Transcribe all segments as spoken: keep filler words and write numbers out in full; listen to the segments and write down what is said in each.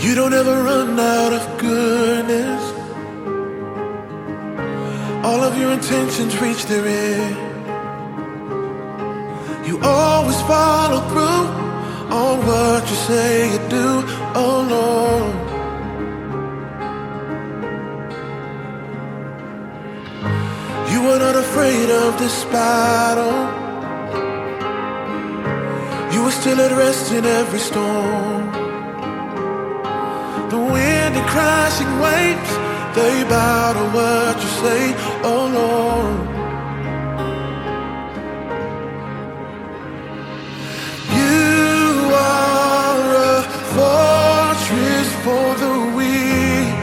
You don't ever run out of goodness. All of your intentions reach their end. You always follow through on what you say you do, oh Lord. You are not afraid of this battle. You are still at rest in every storm. The wind and crashing waves, they bow to what you say, oh Lord. You are a fortress for the weak.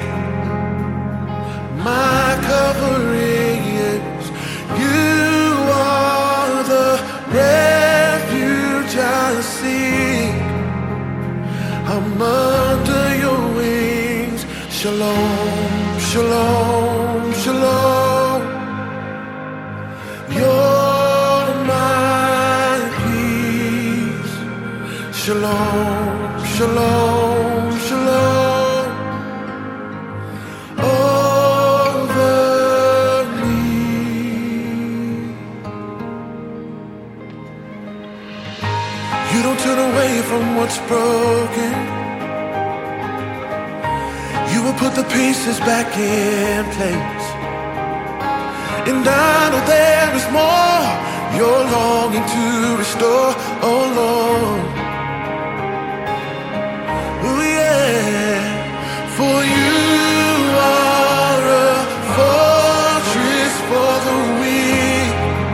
My covering is you are the refuge I seek. I'm under your wings. Shalom, shalom, shalom. You're my peace. Shalom, shalom, shalom. Over me. You don't turn away from what's broken. You will put the pieces back in place. And I know there is more you're longing to restore, oh Lord. Oh yeah. For you are a fortress for the weak.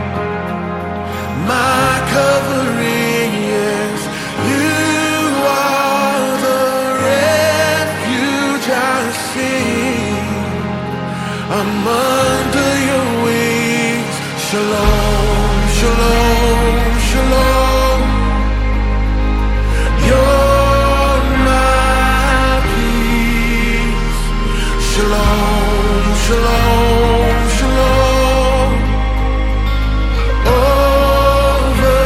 My covering is you are the refuge I see. I'm under your wings. Shalom, shalom, shalom. You're my peace. Shalom, shalom, shalom. Over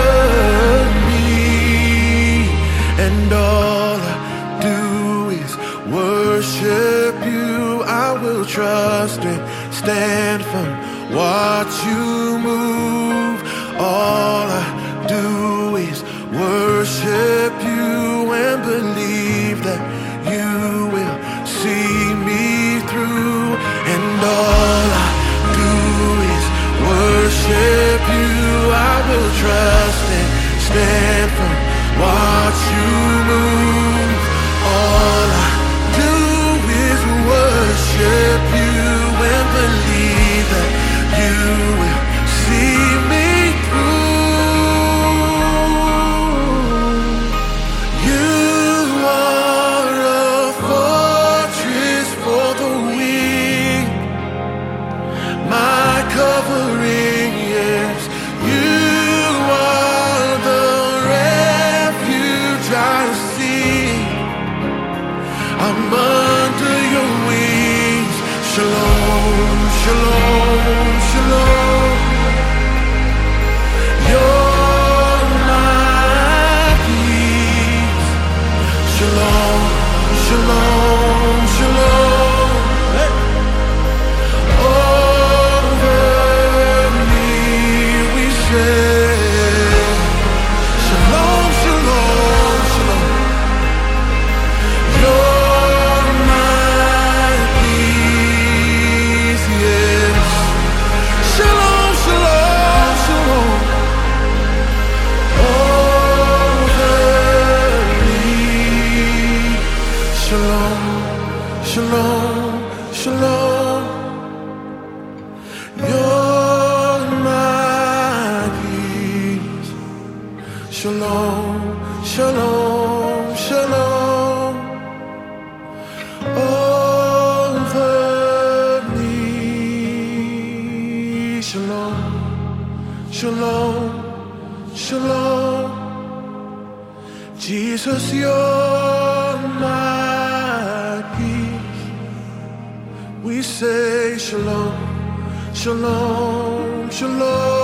me. And all I do is worship you. I will trust and stand firm. Watch you move. All I do is worship you and believe that you will see me through. And all I do is worship you. I will trust and stand firm. Watch you move. All I do is worship you and believe that you will see me through. You are a fortress for the weak. My covering is you are the refuge I see. I'm under your wings. Shalom, shalom, shalom. You're my peace. Shalom, shalom, shalom. Hey. Over me we say shalom, shalom, shalom. You're my peace, yes. Shalom, shalom, shalom. Over me. Shalom, shalom, shalom. You're my peace. Shalom, shalom, shalom. Over me. Shalom, shalom, shalom. Jesus, you're my peace. We say shalom, shalom, shalom.